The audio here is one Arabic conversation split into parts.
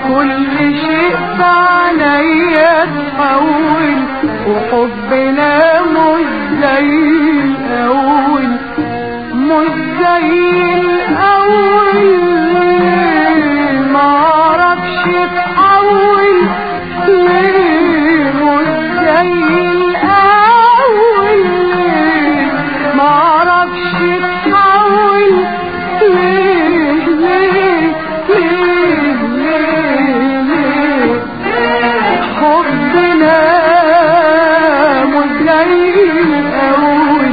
وكل شيء فعليا اتحول، وحبنا مش زي الأول، مش زي الأول. معرفش اتحول ليه، مش زي الأول. معرفش اتحول ليه ليه ليه ليه. حبنا مش زي الأول.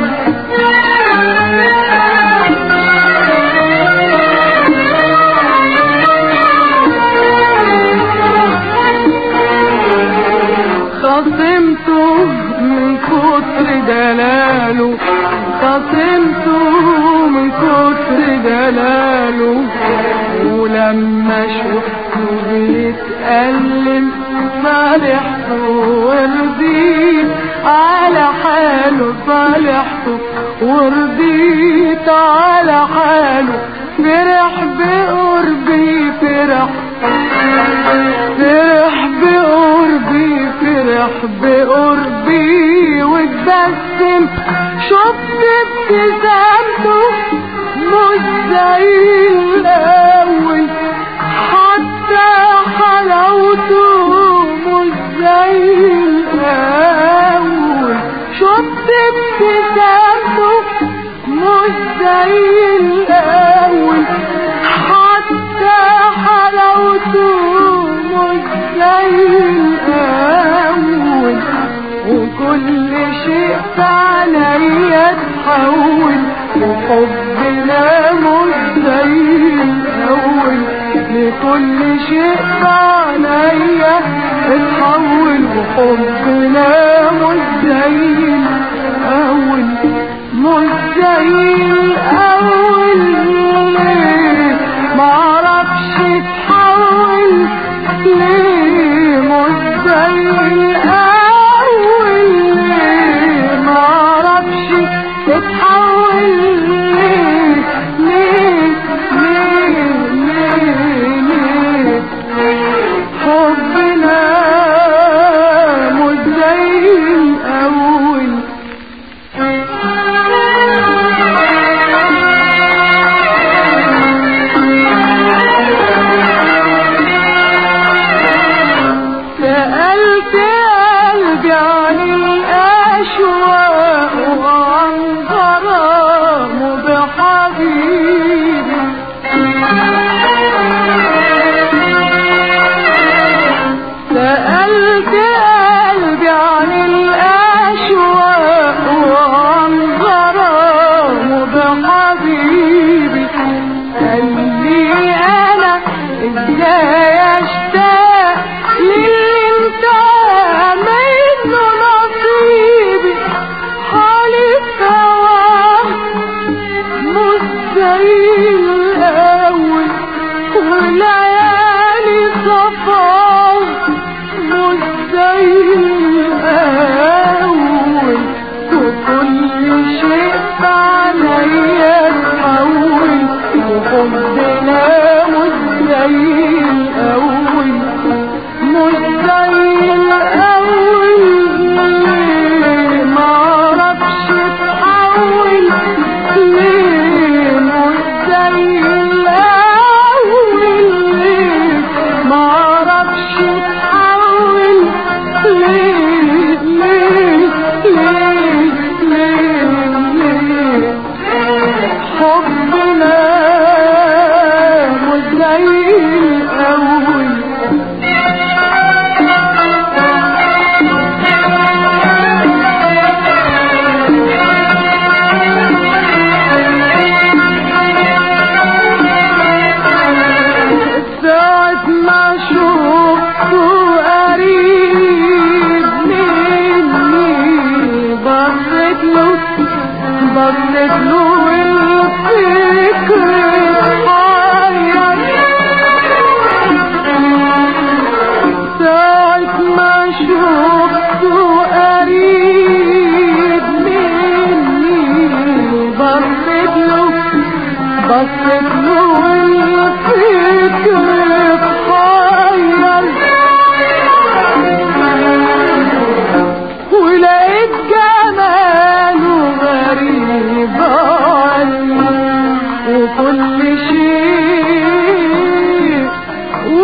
خصمته من كتر دلاله، خصمته من كتر دلاله، ولما شفته بيتألم صالحته ورضيت على حاله، صالحته ورضيت على حاله. فرح بقربي، فرح بقربي، فرح بقربي واتبسم. شفت ابتسامته مش زي الأول، حتى حلاوته مش زي الأول. شفت ابتسامته مش زي الأول، حتى حلاوته مش زي الأول. وكل شيء فعليا اتحول، وحبنا مش زي الأول. لكل شيء فعليا اتحول، وحبنا مش زي الأول، مش زي الأول. معرفش اتحول ليه، مش زي الأول. معرفش اتحول ليه ليه ليه ليه. حبنا مش زي الأول.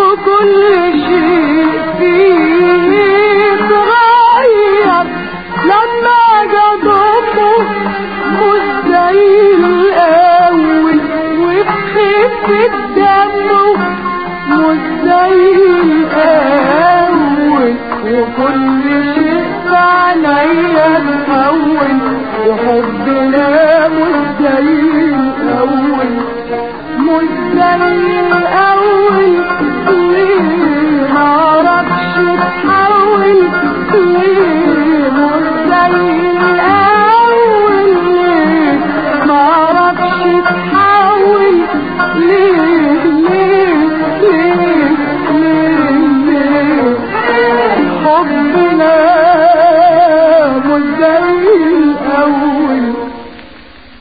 وكل شيء فيه اتغير لما جضمه مش زي الأول وبخفة دمه مش زي الأول وكل شيء في عينيا اتهون وحبنا